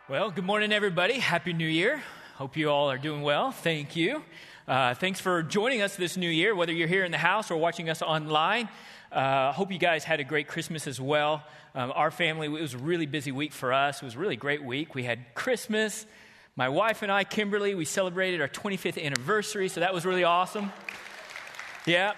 Well, good morning, everybody. Happy New Year. Hope you all are doing well. Thank you. Thanks for joining us this new year, whether you're here in the house or watching us online. Hope you guys had a great Christmas as well. Our family, it was a really busy week for us. It was a really great week. We had Christmas. My wife and I, Kimberly, we celebrated our 25th anniversary, so that was really awesome. Yeah,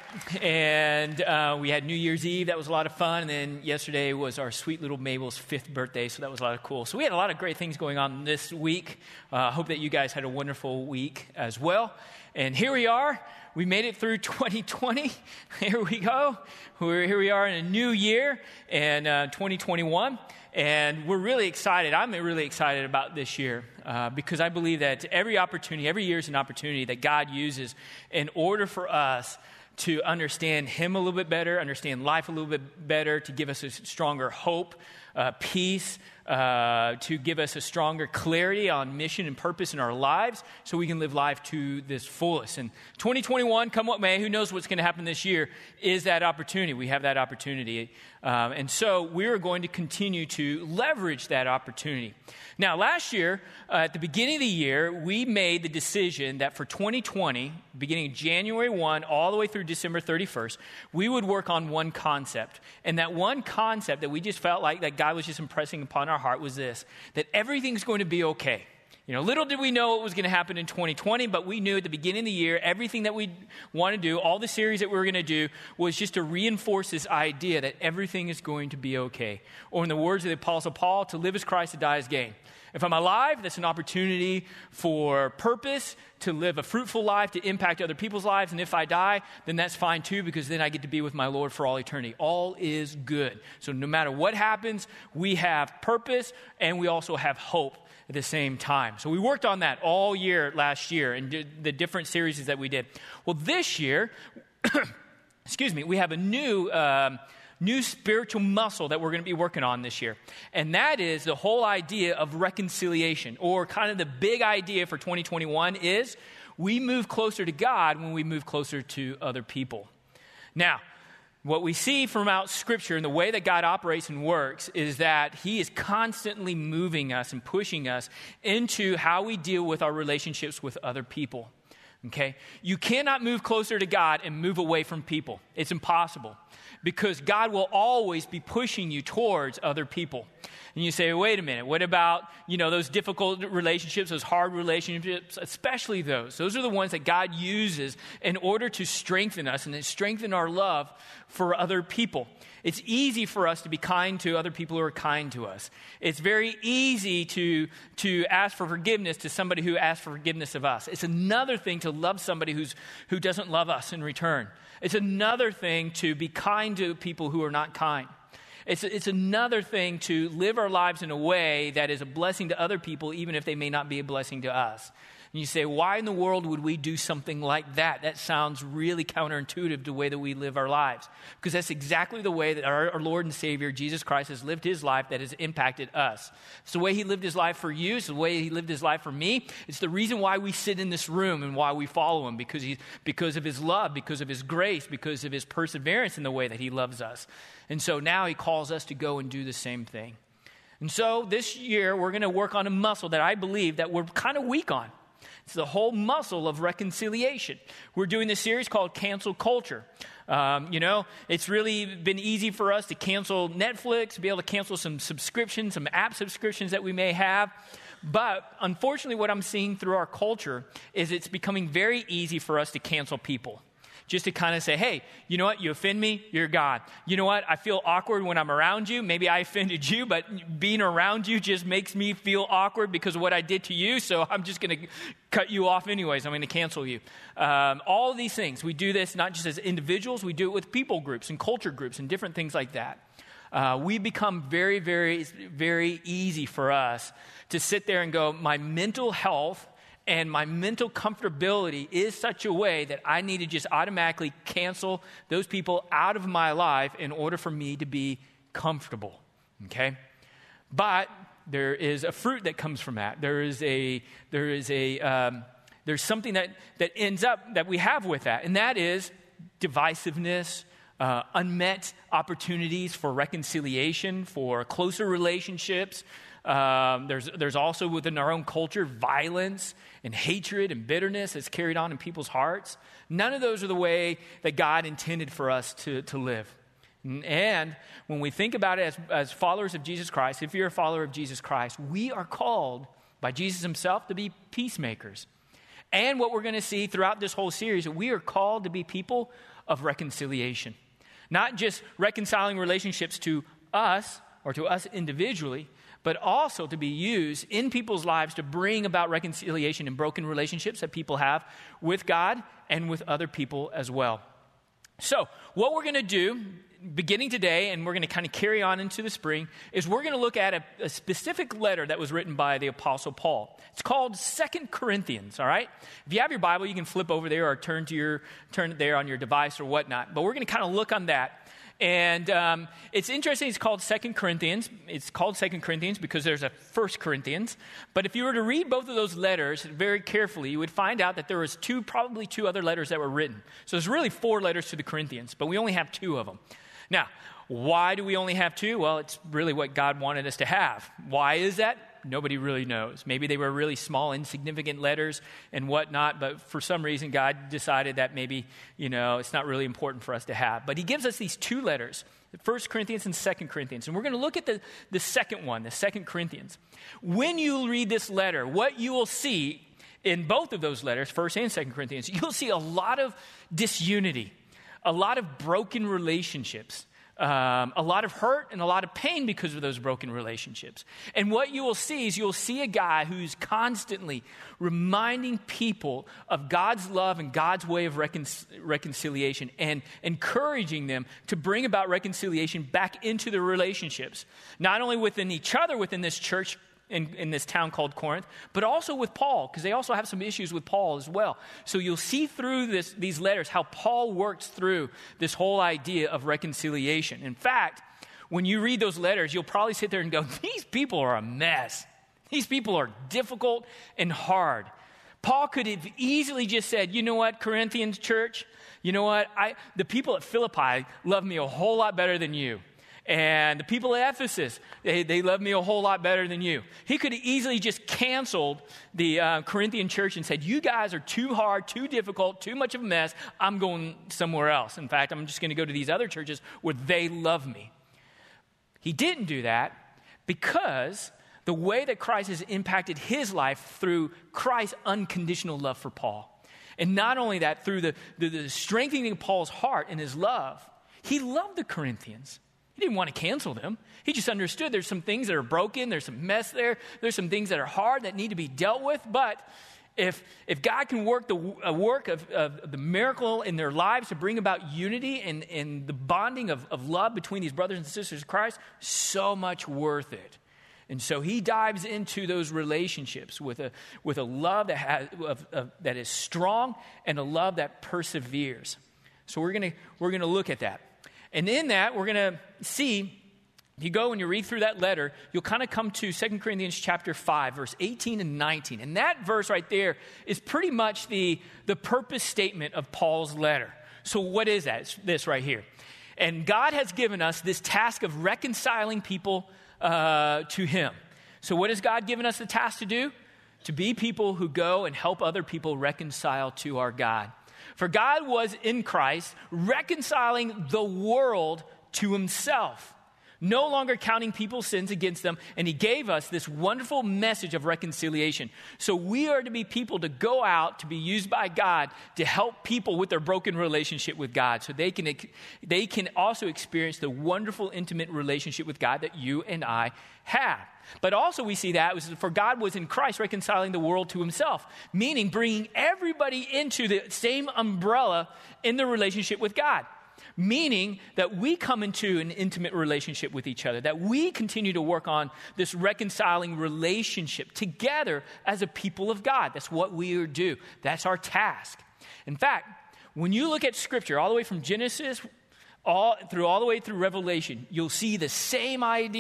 and we had New Year's Eve. That was a lot of fun. And then yesterday was our sweet little Mabel's 5th birthday, so that was a lot of cool. So we had a lot of great things going on this week. Hope that you guys had a wonderful week as well. And here we are. We made it through 2020. Here we go. Here we are in a new year, and 2021. And we're really excited. I'm really excited about this year because I believe that every year is an opportunity that God uses in order for us to understand Him a little bit better, understand life a little bit better, to give us a stronger hope, peace, to give us a stronger clarity on mission and purpose in our lives so we can live life to this fullest. And 2021, come what may, who knows what's going to happen this year, is that opportunity. We have that opportunity. And so we're going to continue to leverage that opportunity. Now, last year, at the beginning of the year, we made the decision that for 2020, beginning January 1 all the way through December 31st, we would work on one concept. And that one concept that we just felt like that God was just impressing upon our heart was this, that everything's going to be okay. You know, little did we know what was going to happen in 2020, but we knew at the beginning of the year, everything that we want to do, all the series that we were going to do, was just to reinforce this idea that everything is going to be okay. Or in the words of the Apostle Paul, to live as Christ, to die as gain. If I'm alive, that's an opportunity for purpose, to live a fruitful life, to impact other people's lives. And if I die, then that's fine too, because then I get to be with my Lord for all eternity. All is good. So no matter what happens, we have purpose and we also have hope at the same time. So we worked on that all year last year and did the different series that we did. Well, this year, we have a new spiritual muscle that we're going to be working on this year. And that is the whole idea of reconciliation, or kind of the big idea for 2021 is we move closer to God when we move closer to other people. Now, what we see from out Scripture and the way that God operates and works is that He is constantly moving us and pushing us into how we deal with our relationships with other people. Okay? You cannot move closer to God and move away from people. It's impossible. Because God will always be pushing you towards other people. And you say, wait a minute, what about, those difficult relationships, those hard relationships, especially those? Those are the ones that God uses in order to strengthen us and to strengthen our love for other people. It's easy for us to be kind to other people who are kind to us. It's very easy to ask for forgiveness to somebody who asks for forgiveness of us. It's another thing to love somebody who doesn't love us in return. It's another thing to be kind to people who are not kind. It's another thing to live our lives in a way that is a blessing to other people, even if they may not be a blessing to us. And you say, why in the world would we do something like that? That sounds really counterintuitive to the way that we live our lives. Because that's exactly the way that our Lord and Savior, Jesus Christ, has lived His life that has impacted us. It's the way He lived His life for you. It's the way He lived His life for me. It's the reason why we sit in this room and why we follow Him. Because of His love, because of His grace, because of His perseverance in the way that He loves us. And so now He calls us to go and do the same thing. And so this year, we're going to work on a muscle that I believe that we're kind of weak on. It's the whole muscle of reconciliation. We're doing this series called Cancel Culture. It's really been easy for us to cancel Netflix, to be able to cancel some subscriptions, some app subscriptions that we may have. But unfortunately, what I'm seeing through our culture is it's becoming very easy for us to cancel people. Just to kind of say, hey, you know what? You offend me, you're God. You know what? I feel awkward when I'm around you. Maybe I offended you, but being around you just makes me feel awkward because of what I did to you. So I'm just going to cut you off anyways. I'm going to cancel you. All of these things, we do this not just as individuals. We do it with people groups and culture groups and different things like that. We become very, very, very easy for us to sit there and go, my mental health and my mental comfortability is such a way that I need to just automatically cancel those people out of my life in order for me to be comfortable, okay? But there is a fruit that comes from that. There's something that ends up that we have with that, and that is divisiveness, unmet opportunities for reconciliation, for closer relationships, There's also within our own culture violence and hatred and bitterness that's carried on in people's hearts. None of those are the way that God intended for us to live. And when we think about it as followers of Jesus Christ, if you're a follower of Jesus Christ, we are called by Jesus himself to be peacemakers. And what we're going to see throughout this whole series, we are called to be people of reconciliation. Not just reconciling relationships to us or to us individually, but also to be used in people's lives to bring about reconciliation in broken relationships that people have with God and with other people as well. So what we're going to do beginning today, and we're going to kind of carry on into the spring, is we're going to look at a specific letter that was written by the Apostle Paul. It's called 2 Corinthians, all right? If you have your Bible, you can flip over there or turn it there on your device or whatnot. But we're going to kind of look on that. And it's interesting, it's called 2 Corinthians. It's called 2 Corinthians because there's a 1 Corinthians. But if you were to read both of those letters very carefully, you would find out that there was probably two other letters that were written. So there's really 4 letters to the Corinthians, but we only have 2 of them. Now, why do we only have 2? Well, it's really what God wanted us to have. Why is that? Nobody really knows. Maybe they were really small, insignificant letters and whatnot, but for some reason, God decided that maybe, it's not really important for us to have. But he gives us these 2 letters, 1 Corinthians and 2 Corinthians. And we're going to look at the second one, the 2 Corinthians. When you read this letter, what you will see in both of those letters, 1 and 2 Corinthians, you'll see a lot of disunity, a lot of broken relationships. A lot of hurt and a lot of pain because of those broken relationships. And what you will see is you'll see a guy who's constantly reminding people of God's love and God's way of reconciliation and encouraging them to bring about reconciliation back into their relationships. Not only within each other within this church, in this town called Corinth, but also with Paul, because they also have some issues with Paul as well. So you'll see through these letters how Paul works through this whole idea of reconciliation. In fact, when you read those letters, you'll probably sit there and go, these people are a mess. These people are difficult and hard. Paul could have easily just said, you know what, Corinthians church, you know what, the people at Philippi love me a whole lot better than you. And the people at Ephesus, they love me a whole lot better than you. He could have easily just canceled the Corinthian church and said, you guys are too hard, too difficult, too much of a mess. I'm going somewhere else. In fact, I'm just going to go to these other churches where they love me. He didn't do that because the way that Christ has impacted his life through Christ's unconditional love for Paul. And not only that, through the strengthening of Paul's heart and his love, he loved the Corinthians. He didn't want to cancel them. He just understood there's some things that are broken. There's some mess there. There's some things that are hard that need to be dealt with. But if God can work the work of the miracle in their lives to bring about unity and the bonding of love between these brothers and sisters of Christ, so much worth it. And so he dives into those relationships with a love that is strong and a love that perseveres. So we're gonna look at that. And in that, we're going to see, if you go and you read through that letter, you'll kind of come to 2 Corinthians chapter 5, verse 18 and 19. And that verse right there is pretty much the purpose statement of Paul's letter. So what is that? It's this right here. And God has given us this task of reconciling people to him. So what has God given us the task to do? To be people who go and help other people reconcile to our God. For God was in Christ reconciling the world to himself, no longer counting people's sins against them, and he gave us this wonderful message of reconciliation. So we are to be people to go out, to be used by God to help people with their broken relationship with God, so they can also experience the wonderful, intimate relationship with God that you and I have. But also we see that for God was in Christ reconciling the world to himself, meaning bringing everybody into the same umbrella in the relationship with God. Meaning that we come into an intimate relationship with each other, that we continue to work on this reconciling relationship together as a people of God. That's what we do. That's our task. In fact, when you look at Scripture, all the way from Genesis all the way through Revelation, you'll see the same idea.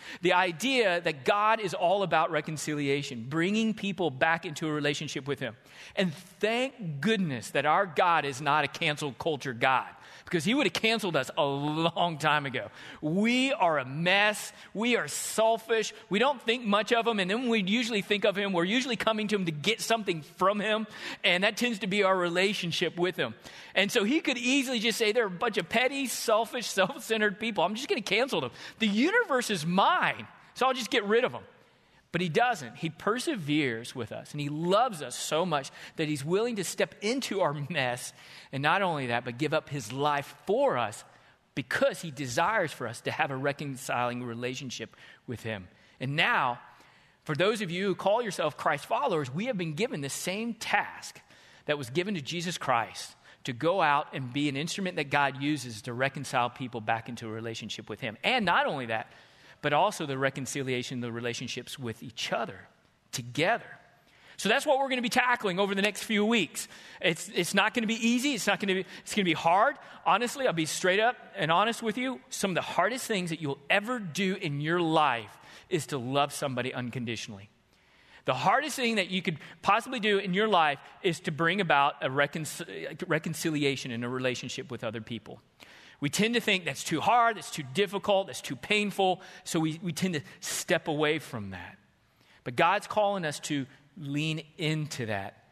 The idea that God is all about reconciliation, bringing people back into a relationship with him. And thank goodness that our God is not a cancel culture God, because he would have canceled us a long time ago. We are a mess. We are selfish. We don't think much of him. And then when we usually think of him, we're usually coming to him to get something from him. And that tends to be our relationship with him. And so he could easily just say, they're a bunch of petty, selfish, self-centered people. I'm just going to cancel them. The universe is mine, so I'll just get rid of them. But he doesn't. He perseveres with us, and he loves us so much that he's willing to step into our mess, and not only that, but give up his life for us because he desires for us to have a reconciling relationship with him. And now, for those of you who call yourself Christ followers, we have been given the same task that was given to Jesus Christ, to go out and be an instrument that God uses to reconcile people back into a relationship with him. And not only that, but also the reconciliation, the relationships with each other together. So that's what we're going to be tackling over the next few weeks. It's not going to be easy. It's going to be hard. Honestly, I'll be straight up and honest with you. Some of the hardest things that you'll ever do in your life is to love somebody unconditionally. The hardest thing that you could possibly do in your life is to bring about a reconciliation in a relationship with other people. We tend to think that's too hard, that's too difficult, that's too painful, so we tend to step away from that. But God's calling us to lean into that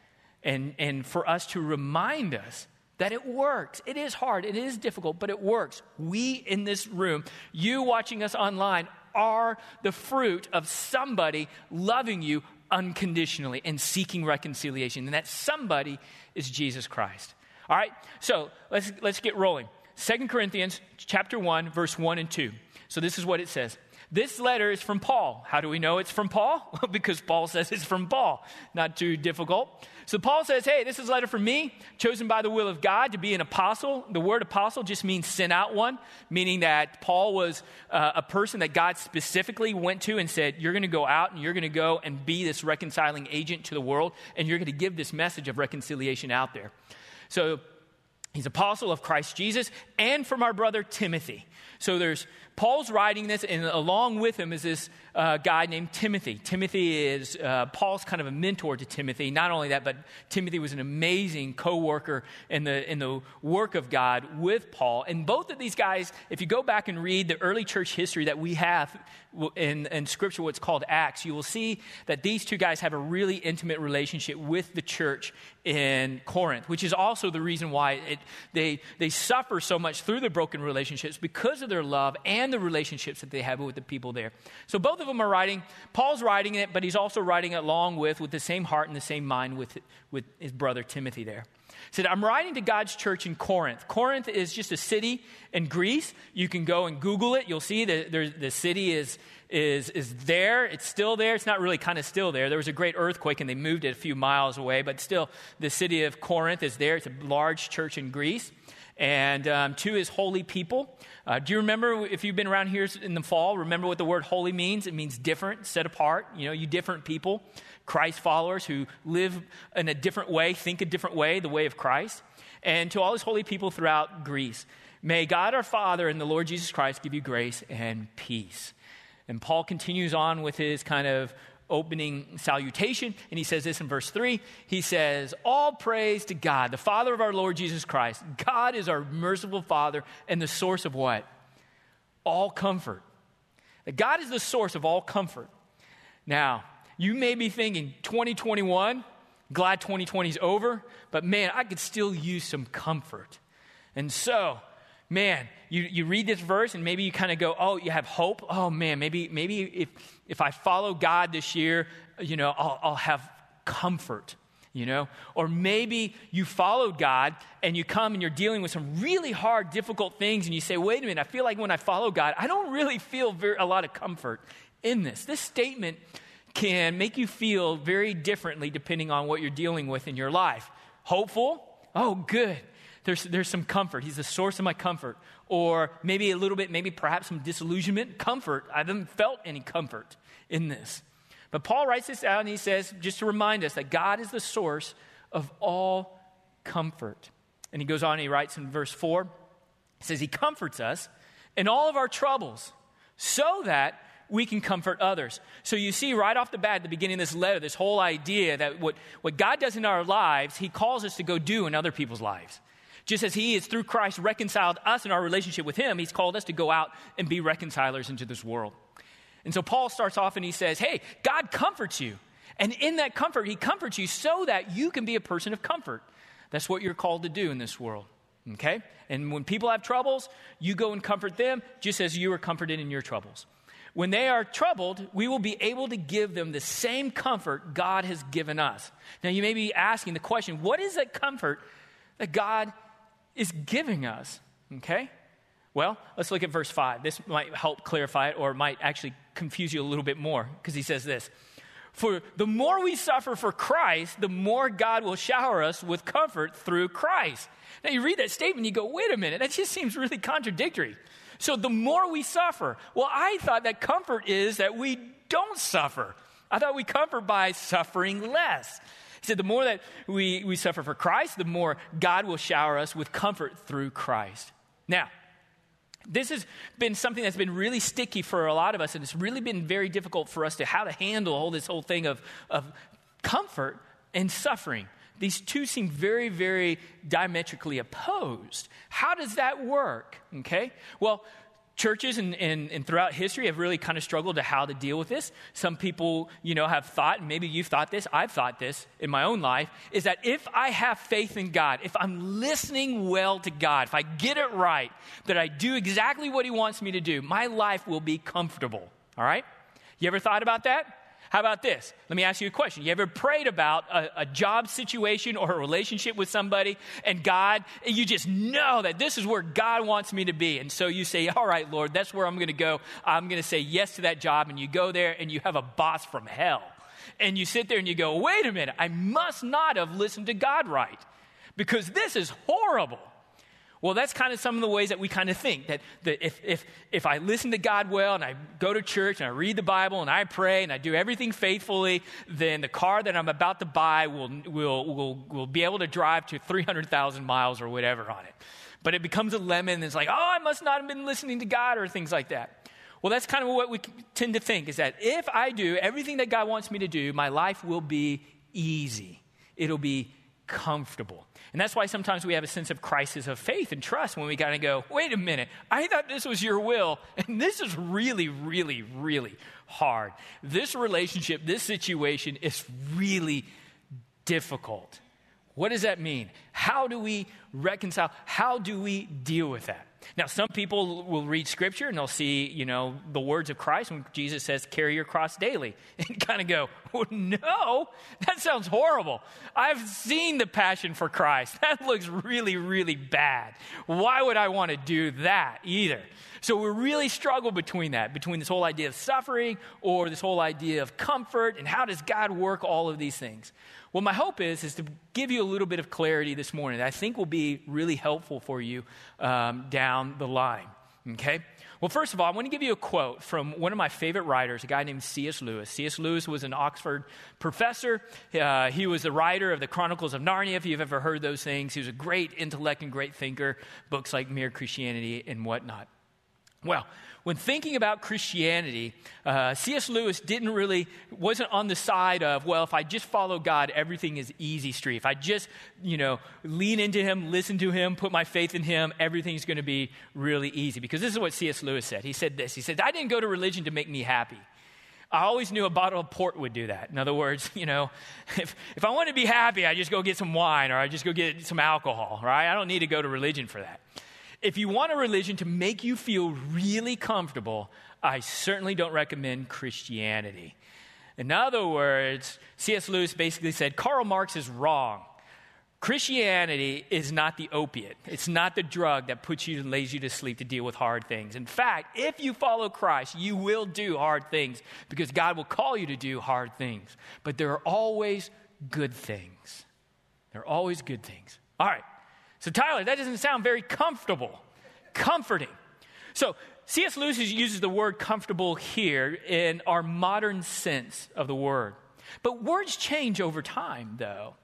and for us to remind us that it works. It is hard, it is difficult, but it works. We in this room, you watching us online, are the fruit of somebody loving you unconditionally and seeking reconciliation. And that somebody is Jesus Christ. All right, so let's get rolling. 2 Corinthians chapter 1, verse 1 and 2. So this is what it says. This letter is from Paul. How do we know it's from Paul? Because Paul says it's from Paul. Not too difficult. So Paul says, hey, this is a letter from me, chosen by the will of God to be an apostle. The word apostle just means sent out one, meaning that Paul was a person that God specifically went to and said, you're going to go out and you're going to go and be this reconciling agent to the world, and you're going to give this message of reconciliation out there. So he's apostle of Christ Jesus, and from our brother Timothy. So there's Paul's writing this, and along with him is this guy named Timothy. Timothy is Paul's kind of a mentor to Timothy. Not only that, but Timothy was an amazing co-worker in the work of God with Paul. And both of these guys, if you go back and read the early church history that we have in Scripture, what's called Acts, you will see that these two guys have a really intimate relationship with the church in Corinth, which is also the reason why they suffer so much through the broken relationships, because of their love and the relationships that they have with the people there. So both of them are writing. Paul's writing it, but he's also writing it along with the same heart and the same mind with his brother Timothy there. He said, I'm writing to God's church in Corinth. Corinth is just a city in Greece. You can go and Google it. You'll see that the city is there. It's still there. It's not really kind of still there. There was a great earthquake and they moved it a few miles away, but still the city of Corinth is there. It's a large church in Greece. And to his holy people. Do you remember, if you've been around here in the fall, remember what the word holy means? It means different, set apart. You know, you different people, Christ followers who live in a different way, think a different way, the way of Christ. And to all his holy people throughout Greece, may God our Father and the Lord Jesus Christ give you grace and peace. And Paul continues on with his kind of opening salutation, and he says this in verse 3. He says, all praise to God, the Father of our Lord Jesus Christ. God is our merciful Father and the source of what? All comfort. That God is the source of all comfort. Now, you may be thinking, 2021, glad 2020 is over, but man, I could still use some comfort. And so, man, you read this verse and maybe you kind of go, oh, you have hope. Oh man, maybe if I follow God this year, you know, I'll have comfort, you know. Or maybe you followed God and you come and you're dealing with some really hard, difficult things, and you say, wait a minute, I feel like when I follow God, I don't really feel a lot of comfort in this. This statement can make you feel very differently depending on what you're dealing with in your life. Hopeful? Oh, good. There's some comfort. He's the source of my comfort. Or maybe a little bit, maybe perhaps some disillusionment. Comfort. I haven't felt any comfort in this. But Paul writes this out and he says, just to remind us that God is the source of all comfort. And he goes on and he writes in verse 4, he says, he comforts us in all of our troubles so that we can comfort others. So you see right off the bat at the beginning of this letter, this whole idea that what God does in our lives, he calls us to go do in other people's lives. Just as he is through Christ reconciled us in our relationship with him, he's called us to go out and be reconcilers into this world. And so Paul starts off and he says, hey, God comforts you. And in that comfort, he comforts you so that you can be a person of comfort. That's what you're called to do in this world, okay? And when people have troubles, you go and comfort them just as you were comforted in your troubles. When they are troubled, we will be able to give them the same comfort God has given us. Now, you may be asking the question, what is that comfort that God is giving us, okay? Well, let's look at verse 5. This might help clarify it, or it might actually confuse you a little bit more, because he says this: for the more we suffer for Christ, the more God will shower us with comfort through Christ. Now you read that statement, you go, wait a minute, that just seems really contradictory. So the more we suffer, well, I thought that comfort is that we don't suffer. I thought we comfort by suffering less. He said the more that we suffer for Christ, the more God will shower us with comfort through Christ. Now, this has been something that's been really sticky for a lot of us, and it's really been very difficult for us to how to handle this whole thing of comfort and suffering. These two seem very, very diametrically opposed. How does that work? Okay, well, churches and throughout history have really kind of struggled to how to deal with this. Some people, have thought, and maybe you've thought this, I've thought this in my own life, is that if I have faith in God, if I'm listening well to God, if I get it right, that I do exactly what he wants me to do, my life will be comfortable, all right? You ever thought about that? How about this? Let me ask you a question. You ever prayed about a job situation or a relationship with somebody and you just know that this is where God wants me to be. And so you say, all right, Lord, that's where I'm going to go. I'm going to say yes to that job. And you go there and you have a boss from hell. And you sit there and you go, wait a minute, I must not have listened to God right because this is horrible. Well, that's kind of some of the ways that we kind of think, that if I listen to God well and I go to church and I read the Bible and I pray and I do everything faithfully, then the car that I'm about to buy will be able to drive to 300,000 miles or whatever on it. But it becomes a lemon and it's like, oh, I must not have been listening to God or things like that. Well, that's kind of what we tend to think, is that if I do everything that God wants me to do, my life will be easy. It'll be comfortable. And that's why sometimes we have a sense of crisis of faith and trust when we kind of go, wait a minute, I thought this was your will, and this is really, really, really hard. This relationship, this situation is really difficult. What does that mean? How do we reconcile? How do we deal with that? Now, some people will read Scripture and they'll see, the words of Christ when Jesus says, carry your cross daily, and kind of go, oh, no, that sounds horrible. I've seen the Passion for Christ. That looks really, really bad. Why would I want to do that either? So we really struggle between this whole idea of suffering or this whole idea of comfort, and how does God work all of these things? Well, my hope is to give you a little bit of clarity this morning that I think will be really helpful for you down the line, okay? Well, first of all, I want to give you a quote from one of my favorite writers, a guy named C.S. Lewis. C.S. Lewis was an Oxford professor. He was the writer of the Chronicles of Narnia, if you've ever heard those things. He was a great intellect and great thinker, books like Mere Christianity and whatnot. Well, when thinking about Christianity, C.S. Lewis wasn't on the side of, well, if I just follow God, everything is easy street. If I just, lean into him, listen to him, put my faith in him, everything's going to be really easy. Because this is what C.S. Lewis said. He said this. He said, I didn't go to religion to make me happy. I always knew a bottle of port would do that. In other words, if I want to be happy, I just go get some wine or I just go get some alcohol, right? I don't need to go to religion for that. If you want a religion to make you feel really comfortable, I certainly don't recommend Christianity. In other words, C.S. Lewis basically said, Karl Marx is wrong. Christianity is not the opiate. It's not the drug that puts you and lays you to sleep to deal with hard things. In fact, if you follow Christ, you will do hard things because God will call you to do hard things. But there are always good things. There are always good things. All right. So Tyler, that doesn't sound very comfortable. Comforting. So C.S. Lewis uses the word comfortable here in our modern sense of the word. But words change over time, though.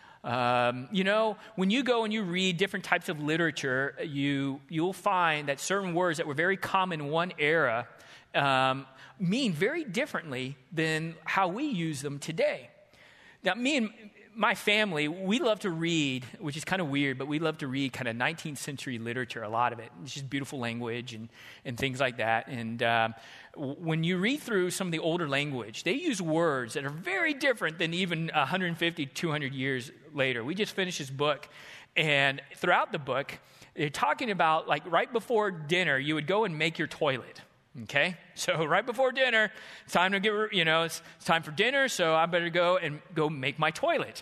When you go and you read different types of literature, you'll find that certain words that were very common in one era mean very differently than how we use them today. Now, me and my family, we love to read, which is kind of weird, but we love to read kind of 19th century literature, a lot of it. It's just beautiful language and things like that. And when you read through some of the older language, they use words that are very different than even 150, 200 years later. We just finished this book, and throughout the book, they're talking about, like, right before dinner, you would go and make your toilet. Okay, so right before dinner, it's time to it's time for dinner, so I better go make my toilet.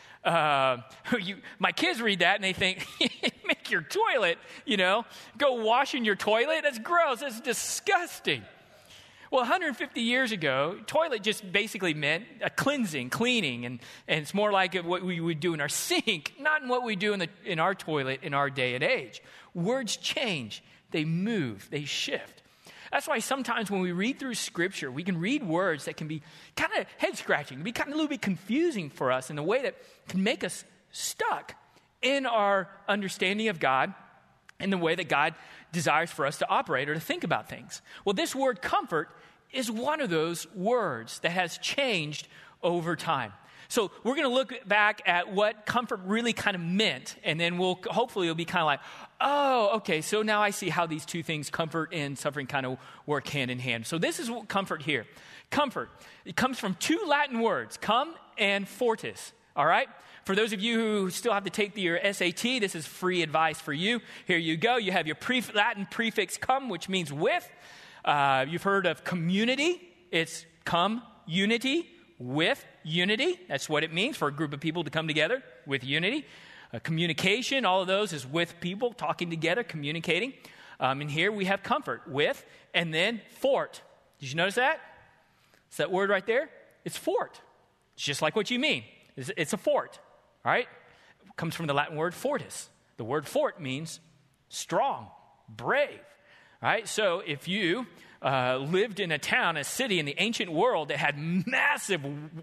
My kids read that and they think, make your toilet, go wash in your toilet? That's gross, that's disgusting. Well, 150 years ago, toilet just basically meant a cleaning, and it's more like what we would do in our sink, not in what we do in our toilet in our day and age. Words change, they move, they shift. That's why sometimes when we read through Scripture, we can read words that can be kind of head-scratching, be kind of a little bit confusing for us in a way that can make us stuck in our understanding of God and the way that God desires for us to operate or to think about things. Well, this word comfort is one of those words that has changed over time. So we're going to look back at what comfort really kind of meant, and then hopefully it'll be kind of like, oh, okay, so now I see how these two things, comfort and suffering, kind of work hand in hand. So this is comfort here. Comfort, it comes from two Latin words, cum and fortis, all right? For those of you who still have to take your SAT, this is free advice for you. Here you go. You have your Latin prefix cum, which means with. You've heard of community. It's cum, unity, with unity. That's what it means for a group of people to come together with unity. Communication, all of those is with people talking together, communicating. And here we have comfort, with, and then fort. Did you notice that? It's that word right there. It's fort. It's just like what you mean. It's a fort, all right? It comes from the Latin word fortis. The word fort means strong, brave, all right? So if you lived in a town, a city in the ancient world that had massive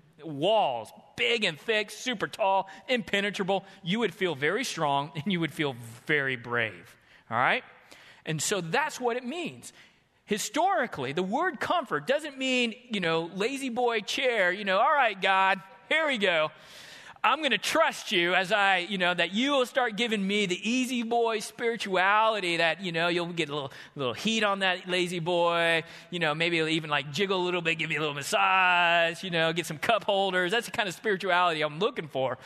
walls, big and thick, super tall, impenetrable, you would feel very strong and you would feel very brave, all right? And so that's what it means. Historically, the word comfort doesn't mean, lazy boy chair, all right, God, here we go. I'm going to trust you as that you will start giving me the easy boy spirituality that, you'll get a little heat on that lazy boy, maybe it'll even like jiggle a little bit, give me a little massage, get some cup holders. That's the kind of spirituality I'm looking for,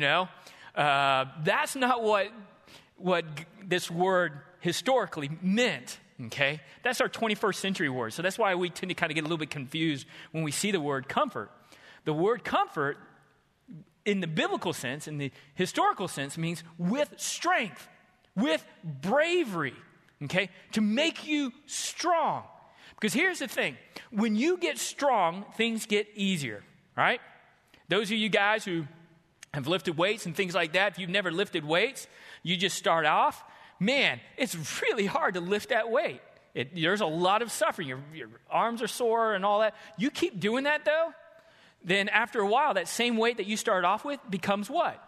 That's not what this word historically meant, okay? That's our 21st century word. So that's why we tend to kind of get a little bit confused when we see the word comfort. The word comfort, in the biblical sense, in the historical sense, means with strength, with bravery, okay, to make you strong. Because here's the thing. When you get strong, things get easier, right? Those of you guys who have lifted weights and things like that, if you've never lifted weights, you just start off, man, it's really hard to lift that weight. There's a lot of suffering. Your arms are sore and all that. You keep doing that, though, then after a while, that same weight that you started off with becomes what?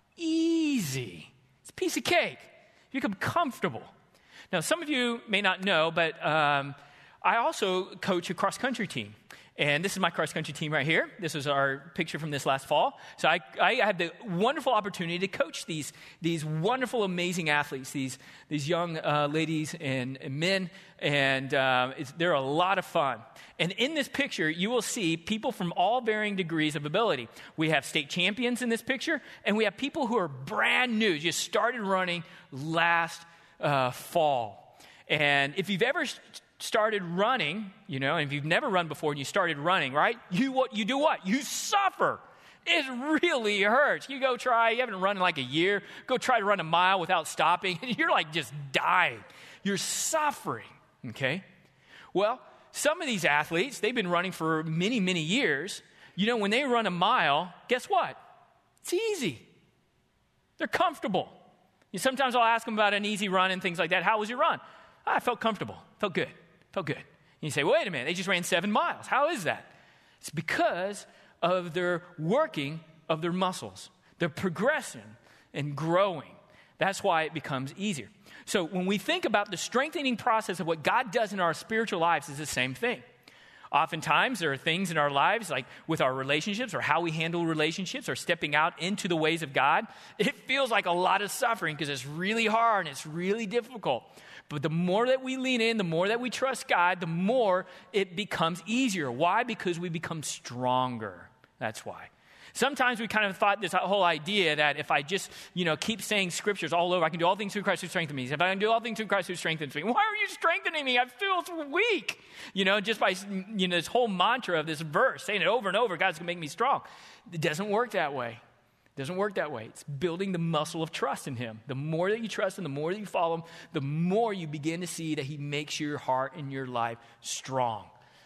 Easy. It's a piece of cake. You become comfortable. Now, some of you may not know, but I also coach a cross-country team. And this is my cross-country team right here. This was our picture from this last fall. So I had the wonderful opportunity to coach these wonderful, amazing athletes, these young ladies and men, and they're a lot of fun. And in this picture, you will see people from all varying degrees of ability. We have state champions in this picture, and we have people who are brand new, just started running last fall. And if you've ever started running, and if you've never run before and you started running, right? You do what? You suffer. It really hurts. You haven't run in like a year, go try to run a mile without stopping, and you're like just dying. You're suffering, okay? Well, some of these athletes, they've been running for many, many years. When they run a mile, guess what? It's easy. They're comfortable. Sometimes I'll ask them about an easy run and things like that. How was your run? I felt comfortable. Felt good. And you say, wait a minute, they just ran 7 miles. How is that? It's because of their working of their muscles, their progression and growing. That's why it becomes easier. So when we think about the strengthening process of what God does in our spiritual lives, is the same thing. Oftentimes, there are things in our lives, like with our relationships or how we handle relationships or stepping out into the ways of God. It feels like a lot of suffering because it's really hard and it's really difficult. But the more that we lean in, the more that we trust God, the more it becomes easier. Why? Because we become stronger. That's why. Sometimes we kind of thought this whole idea that if I just, keep saying scriptures all over, I can do all things through Christ who strengthens me. If I can do all things through Christ who strengthens me, why are you strengthening me? I feel so weak. Just by, this whole mantra of this verse, saying it over and over, God's going to make me strong. It doesn't work that way. It doesn't work that way. It's building the muscle of trust in him. The more that you trust him, the more that you follow him, the more you begin to see that he makes your heart and your life strong.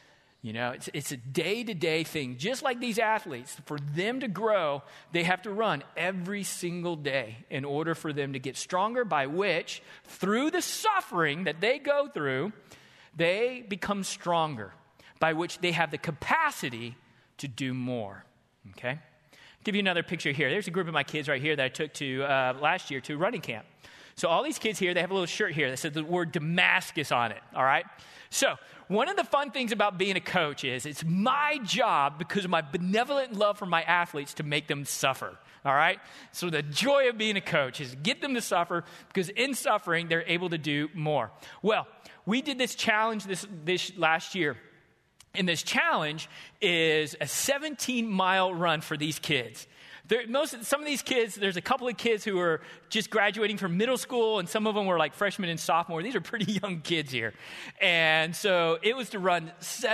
It's a day-to-day thing. Just like these athletes, for them to grow, they have to run every single day in order for them to get stronger, by which, through the suffering that they go through, they become stronger, by which they have the capacity to do more. Okay? I'll give you another picture here. There's a group of my kids right here that I took to last year to running camp. So all these kids here, they have a little shirt here that says the word Damascus on it, all right? So one of the fun things about being a coach is it's my job, because of my benevolent love for my athletes, to make them suffer, all right? So the joy of being a coach is get them to suffer, because in suffering, they're able to do more. Well, we did this challenge this last year, and this challenge is a 17-mile run for these kids. Some of these kids, there's a couple of kids who are just graduating from middle school, and some of them were like freshmen and sophomore. These are pretty young kids here. And so it was to run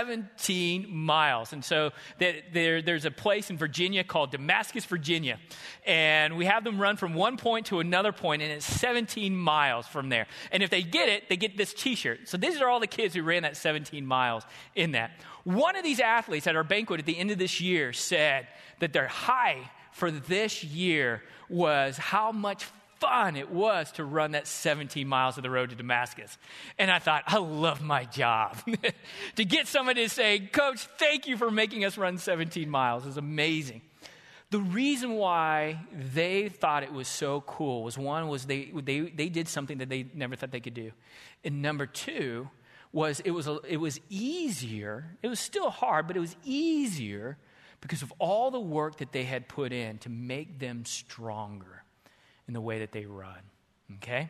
17 miles. And so there's a place in Virginia called Damascus, Virginia. And we have them run from one point to another point, and it's 17 miles from there. And if they get it, they get this T-shirt. So these are all the kids who ran that 17 miles in that. One of these athletes at our banquet at the end of this year said that their high for this year was how much fun it was to run that 17 miles of the road to Damascus. And I thought, I love my job. To get somebody to say, Coach, thank you for making us run 17 miles is amazing. The reason why they thought it was so cool was, one, was they did something that they never thought they could do. And number two was it was easier. It was still hard, but it was easier because of all the work that they had put in to make them stronger in the way that they run, okay?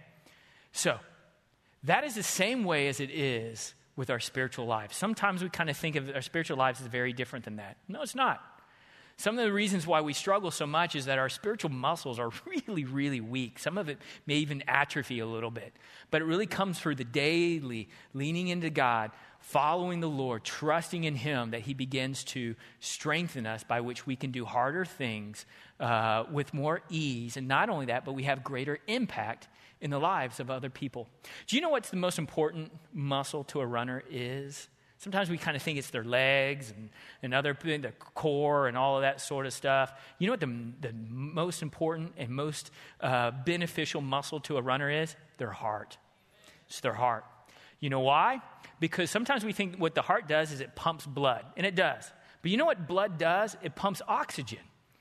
So that is the same way as it is with our spiritual lives. Sometimes we kind of think of our spiritual lives as very different than that. No, it's not. Some of the reasons why we struggle so much is that our spiritual muscles are really, really weak. Some of it may even atrophy a little bit. But it really comes through the daily leaning into God, following the Lord, trusting in him, that he begins to strengthen us, by which we can do harder things with more ease. And not only that, but we have greater impact in the lives of other people. Do you know what's the most important muscle to a runner is? Sometimes we kind of think it's their legs and other, the core and all of that sort of stuff. You know what the most important and most beneficial muscle to a runner is? Their heart. It's their heart. You know why? Because sometimes we think what the heart does is it pumps blood, and it does. But you know what blood does? It pumps oxygen.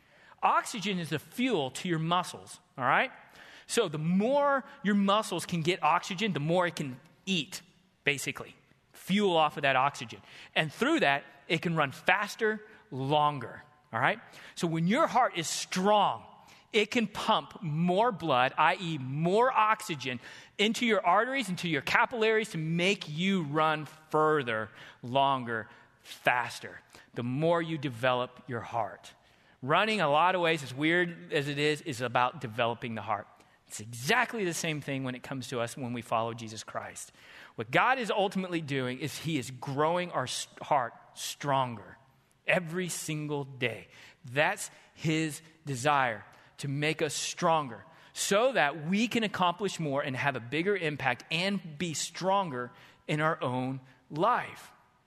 Oxygen is the fuel to your muscles, all right? So the more your muscles can get oxygen, the more it can eat, basically. Fuel off of that oxygen. And through that, it can run faster, longer, all right? So when your heart is strong, it can pump more blood, i.e. more oxygen, into your arteries, into your capillaries to make you run further, longer, faster. The more you develop your heart. Running, in a lot of ways, as weird as it is about developing the heart. It's exactly the same thing when it comes to us when we follow Jesus Christ. What God is ultimately doing is he is growing our heart stronger every single day. That's his desire, to make us stronger so that we can accomplish more and have a bigger impact and be stronger in our own life.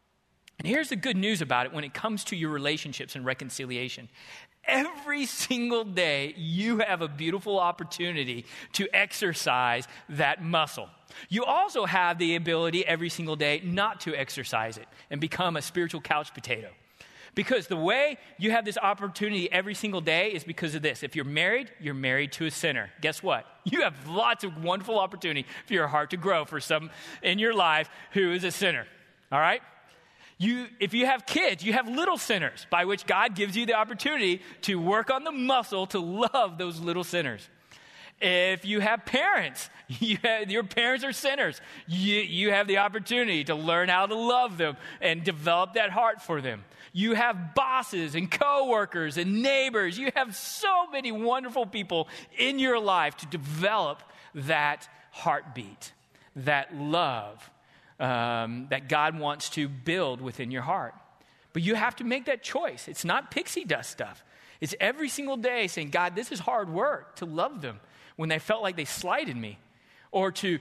And here's the good news about it when it comes to your relationships and reconciliation. Every single day, you have a beautiful opportunity to exercise that muscle. You also have the ability every single day not to exercise it and become a spiritual couch potato. Because the way you have this opportunity every single day is because of this. If you're married to a sinner. Guess what? You have lots of wonderful opportunity for your heart to grow for some in your life who is a sinner. All right? If you have kids, you have little sinners by which God gives you the opportunity to work on the muscle to love those little sinners. If you have parents, your parents are sinners. You have the opportunity to learn how to love them and develop that heart for them. You have bosses and coworkers and neighbors. You have so many wonderful people in your life to develop that heartbeat, that love that God wants to build within your heart. But you have to make that choice. It's not pixie dust stuff. It's every single day saying, God, this is hard work to love them when they felt like they slighted me, or to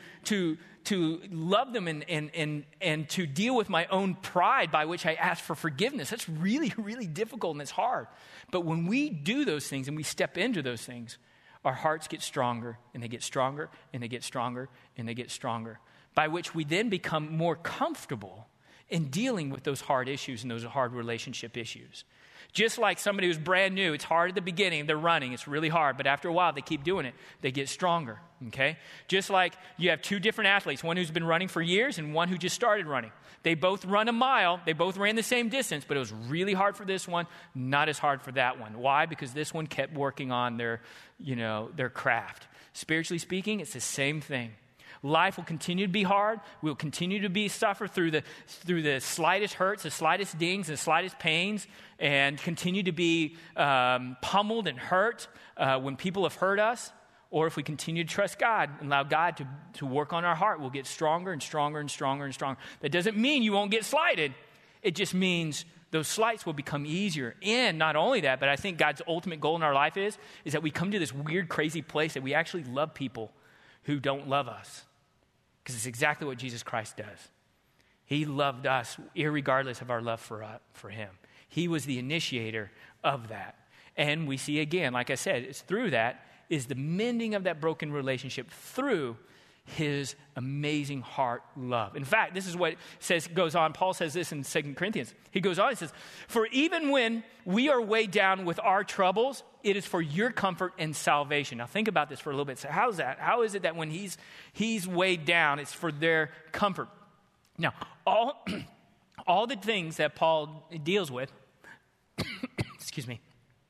love them and to deal with my own pride by which I ask for forgiveness. That's really, really difficult and it's hard. But when we do those things and we step into those things, our hearts get stronger and they get stronger and they get stronger and they get stronger, by which we then become more comfortable in dealing with those hard issues and those hard relationship issues. Just like somebody who's brand new, it's hard at the beginning, they're running, it's really hard, but after a while, they keep doing it, they get stronger, okay? Just like you have two different athletes, one who's been running for years and one who just started running. They both run a mile, they both ran the same distance, but it was really hard for this one, not as hard for that one. Why? Because this one kept working on their craft. Spiritually speaking, it's the same thing. Life will continue to be hard. We'll continue to suffer through the slightest hurts, the slightest dings, the slightest pains, and continue to be pummeled and hurt when people have hurt us. Or if we continue to trust God and allow God to work on our heart, we'll get stronger and stronger and stronger and stronger. That doesn't mean you won't get slighted. It just means those slights will become easier. And not only that, but I think God's ultimate goal in our life is that we come to this weird, crazy place that we actually love people who don't love us. Because it's exactly what Jesus Christ does. He loved us irregardless of our love for him. He was the initiator of that. And we see again, like I said, it's through that is the mending of that broken relationship through his amazing heart love. In fact, this is what goes on. Paul says this in 2 Corinthians. He goes on, he says, for even when we are weighed down with our troubles, it is for your comfort and salvation. Now think about this for a little bit. So how is that? How is it that when he's weighed down, it's for their comfort? Now, all the things that Paul deals with, excuse me,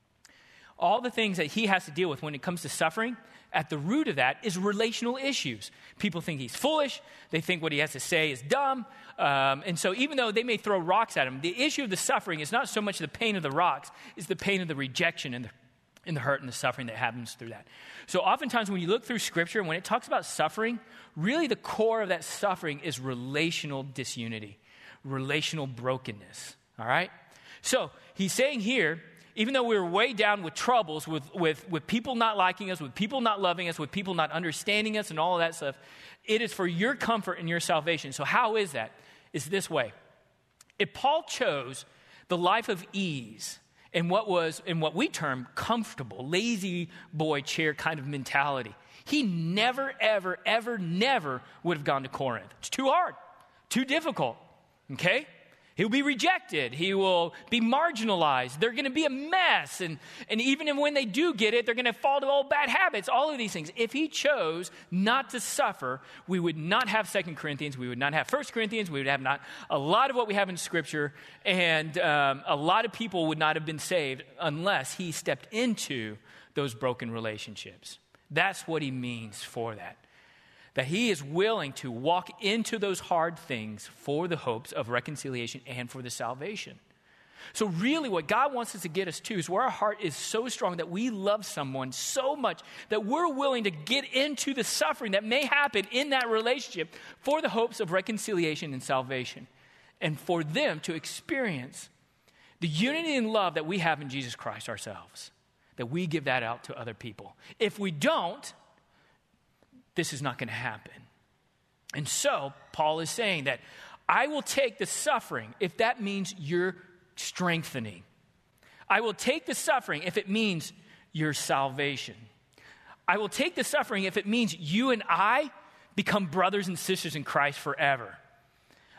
all the things that he has to deal with when it comes to suffering, at the root of that is relational issues. People think he's foolish. They think what he has to say is dumb. And so even though they may throw rocks at him, the issue of the suffering is not so much the pain of the rocks, it's the pain of the rejection and the hurt and the suffering that happens through that. So oftentimes when you look through Scripture, when it talks about suffering, really the core of that suffering is relational disunity, relational brokenness, all right? So he's saying here, even though we were weighed down with troubles, with people not liking us, with people not loving us, with people not understanding us and all of that stuff, it is for your comfort and your salvation. So how is that? It's this way. If Paul chose the life of ease and what we term comfortable, lazy boy chair kind of mentality, he never, ever, ever, never would have gone to Corinth. It's too hard, too difficult, okay? He'll be rejected. He will be marginalized. They're going to be a mess. And even when they do get it, they're going to fall to old bad habits, all of these things. If he chose not to suffer, we would not have 2 Corinthians. We would not have 1 Corinthians. We would have not a lot of what we have in Scripture. And a lot of people would not have been saved unless he stepped into those broken relationships. That's what he means for that. That he is willing to walk into those hard things for the hopes of reconciliation and for the salvation. So really what God wants us to get us to is where our heart is so strong that we love someone so much that we're willing to get into the suffering that may happen in that relationship for the hopes of reconciliation and salvation. And for them to experience the unity and love that we have in Jesus Christ ourselves. That we give that out to other people. If we don't, this is not going to happen. And so, Paul is saying that I will take the suffering if that means you're strengthening. I will take the suffering if it means your salvation. I will take the suffering if it means you and I become brothers and sisters in Christ forever.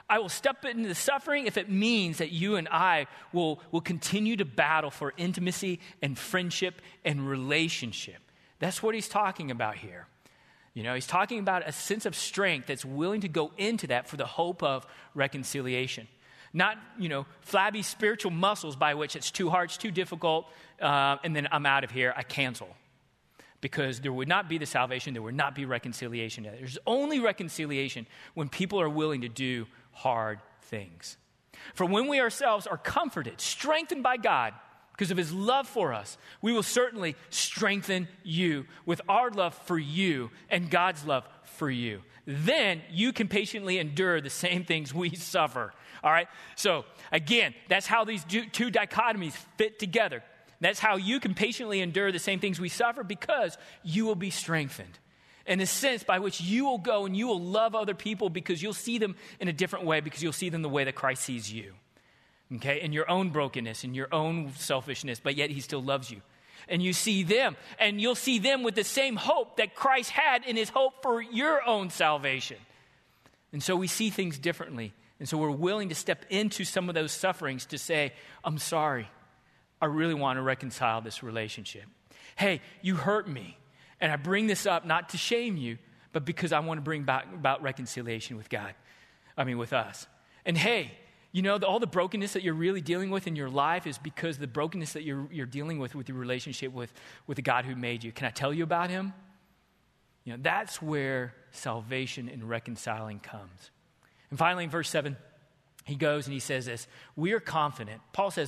I will step into the suffering if it means that you and I will continue to battle for intimacy and friendship and relationship. That's what he's talking about here. He's talking about a sense of strength that's willing to go into that for the hope of reconciliation. Not, flabby spiritual muscles by which it's too hard, it's too difficult, and then I'm out of here, I cancel. Because there would not be the salvation, there would not be reconciliation. There's only reconciliation when people are willing to do hard things. For when we ourselves are comforted, strengthened by God because of his love for us, we will certainly strengthen you with our love for you and God's love for you. Then you can patiently endure the same things we suffer. All right? So again, that's how these two dichotomies fit together. That's how you can patiently endure the same things we suffer, because you will be strengthened. In a sense by which you will go and you will love other people because you'll see them in a different way, because you'll see them the way that Christ sees you. Okay? In your own brokenness, in your own selfishness, but yet he still loves you. And you see them, and you'll see them with the same hope that Christ had in his hope for your own salvation. And so we see things differently. And so we're willing to step into some of those sufferings to say, I'm sorry. I really want to reconcile this relationship. Hey, you hurt me. And I bring this up not to shame you, but because I want to bring back about reconciliation with with us. And hey, all the brokenness that you're really dealing with in your life is because the brokenness that you're dealing with your relationship with the God who made you. Can I tell you about him? That's where salvation and reconciling comes. And finally, in verse 7, he goes and he says this: we are confident. Paul says,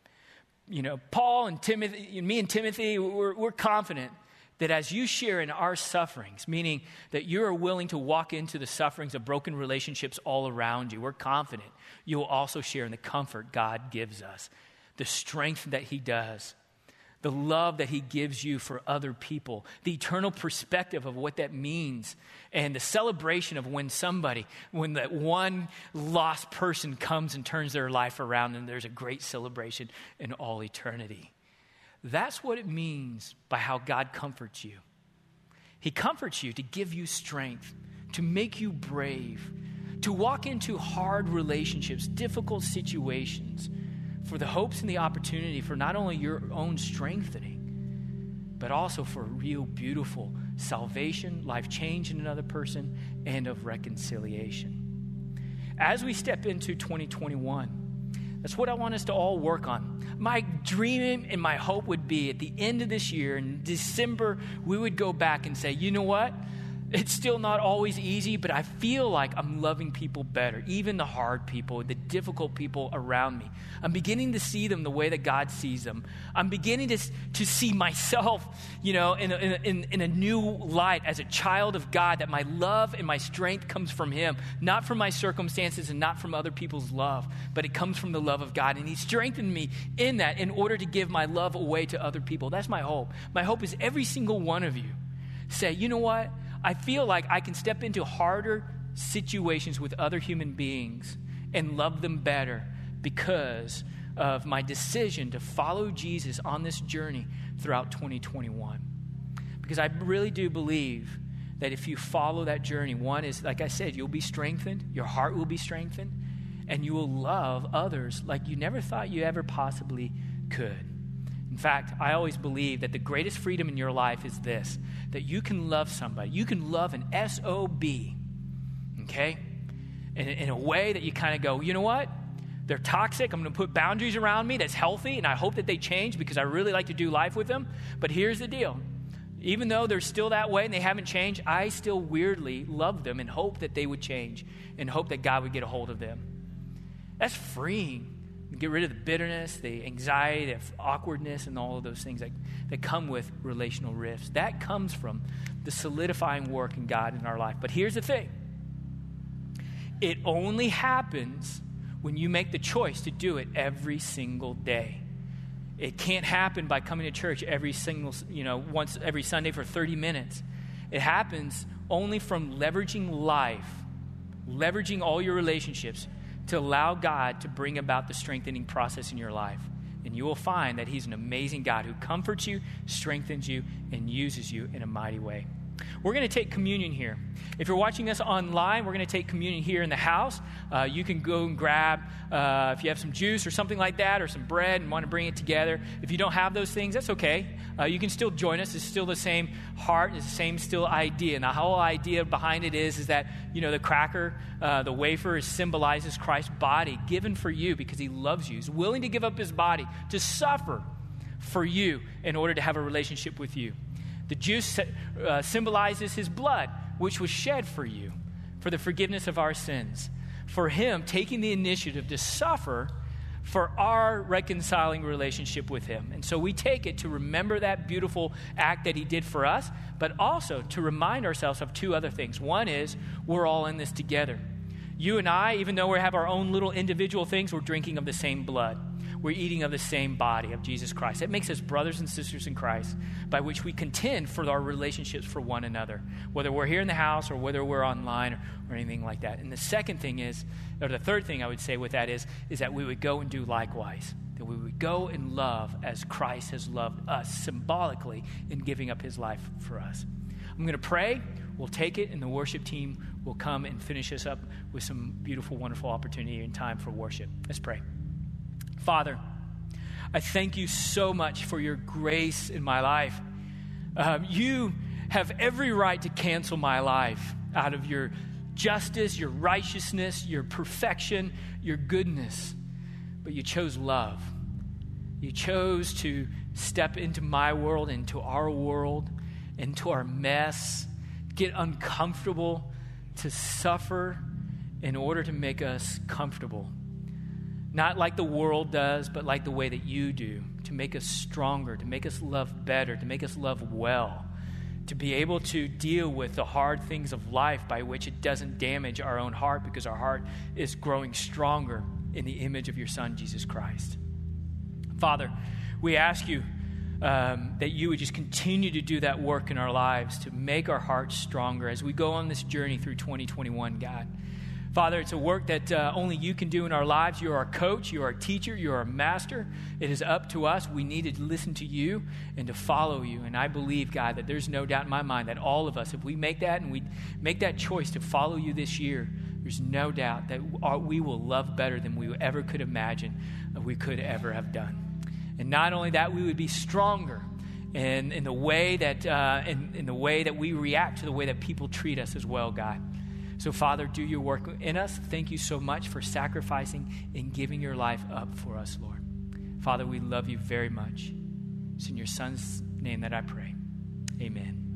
Paul and Timothy, me and Timothy, we're confident that as you share in our sufferings, meaning that you are willing to walk into the sufferings of broken relationships all around you, we're confident you will also share in the comfort God gives us, the strength that he does, the love that he gives you for other people, the eternal perspective of what that means, and the celebration of when that one lost person comes and turns their life around, and there's a great celebration in all eternity. That's what it means by how God comforts you. He comforts you to give you strength, to make you brave, to walk into hard relationships, difficult situations, for the hopes and the opportunity for not only your own strengthening, but also for real beautiful salvation, life change in another person, and of reconciliation. As we step into 2021, that's what I want us to all work on. My dream and my hope would be at the end of this year, in December, we would go back and say, you know what? It's still not always easy, but I feel like I'm loving people better, even the hard people, the difficult people around me. I'm beginning to see them the way that God sees them. I'm beginning to see myself, in a new light as a child of God, that my love and my strength comes from him, not from my circumstances and not from other people's love, but it comes from the love of God. And he strengthened me in that in order to give my love away to other people. That's my hope. My hope is every single one of you say, you know what? I feel like I can step into harder situations with other human beings and love them better because of my decision to follow Jesus on this journey throughout 2021. Because I really do believe that if you follow that journey, one is, like I said, you'll be strengthened, your heart will be strengthened, and you will love others like you never thought you ever possibly could. In fact, I always believe that the greatest freedom in your life is this, that you can love somebody. You can love an SOB, okay? In a way that you kind of go, you know what? They're toxic. I'm going to put boundaries around me that's healthy, and I hope that they change because I really like to do life with them. But here's the deal. Even though they're still that way and they haven't changed, I still weirdly love them and hope that they would change and hope that God would get a hold of them. That's freeing. Get rid of the bitterness, the anxiety, the awkwardness, and all of those things that come with relational rifts. That comes from the solidifying work in God in our life. But here's the thing. It only happens when you make the choice to do it every single day. It can't happen by coming to church once every Sunday for 30 minutes. It happens only from leveraging life, leveraging all your relationships, to allow God to bring about the strengthening process in your life. And you will find that he's an amazing God who comforts you, strengthens you, and uses you in a mighty way. We're going to take communion here. If you're watching us online, we're going to take communion here in the house. You can go and grab, if you have some juice or something like that, or some bread and want to bring it together. If you don't have those things, that's okay. You can still join us. It's still the same heart. It's the same still idea. And the whole idea behind it is that, the cracker, the wafer symbolizes Christ's body given for you because he loves you. He's willing to give up his body to suffer for you in order to have a relationship with you. The juice symbolizes his blood, which was shed for you, for the forgiveness of our sins, for him taking the initiative to suffer for our reconciling relationship with him. And so we take it to remember that beautiful act that he did for us, but also to remind ourselves of two other things. One is we're all in this together. You and I, even though we have our own little individual things, we're drinking of the same blood. We're eating of the same body of Jesus Christ. That makes us brothers and sisters in Christ, by which we contend for our relationships for one another, whether we're here in the house or whether we're online or anything like that. And the second thing is, or the third thing I would say with that is that we would go and do likewise, that we would go and love as Christ has loved us symbolically in giving up his life for us. I'm going to pray. We'll take it, and the worship team will come and finish us up with some beautiful, wonderful opportunity and time for worship. Let's pray. Father, I thank you so much for your grace in my life. You have every right to cancel my life out of your justice, your righteousness, your perfection, your goodness. But you chose love. You chose to step into my world, into our world, into our mess, get uncomfortable, to suffer in order to make us comfortable. Not like the world does, but like the way that you do, to make us stronger, to make us love better, to make us love well, to be able to deal with the hard things of life by which it doesn't damage our own heart because our heart is growing stronger in the image of your Son, Jesus Christ. Father, we ask you that you would just continue to do that work in our lives to make our hearts stronger as we go on this journey through 2021, God. Father, it's a work that only you can do in our lives. You're our coach, you're our teacher, you're our master. It is up to us. We need to listen to you and to follow you. And I believe, God, that there's no doubt in my mind that all of us, if we make that and we make that choice to follow you this year, there's no doubt that we will love better than we ever could imagine we could ever have done. And not only that, we would be stronger in the way that in the way that we react to the way that people treat us as well, God. So, Father, do your work in us. Thank you so much for sacrificing and giving your life up for us, Lord. Father, we love you very much. It's in your Son's name that I pray. Amen.